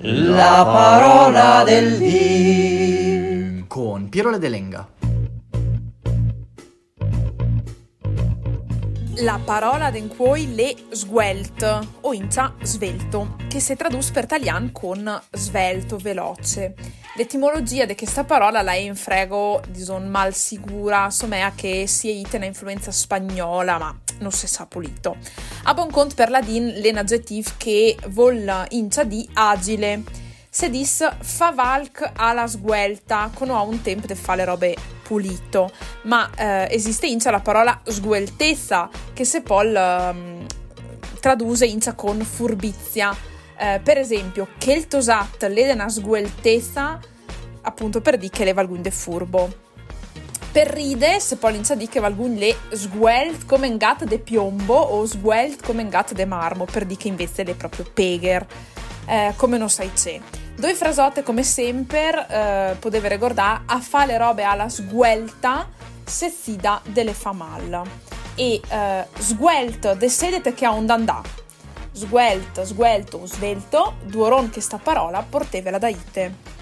La parola del dì con Piero Delenga. La parola den cuoi le sguelt, o inta svelto, che si traduce per italiano con svelto, veloce. L'etimologia di questa parola la è in frego, dison mal sicura, insomma, che sia una influenza spagnola, ma non si sa pulito. A buon conto per ladin l'en aggettiv che vol incia di agile. Se dis fa valc alla sguelta, con un tempo di fare le robe pulito, ma esiste incia la parola sgueltezza, che se poi traduce incia con furbizia. Per esempio, che il tosat le dena sgueltezza, appunto per dire che le valgun de furbo. Per ride, se poi incia di che valgun le sguelt come un gat de piombo o sguelt come un gat de marmo, per dire che invece le proprio pegher, come non sai c'è. Due frasotte come sempre potete ricordare a fa le robe alla sguelta se si dà delle fa mal e sguelto de sedete che ha un dandà sguelto, svelto, due ron che sta parola portevela da ite.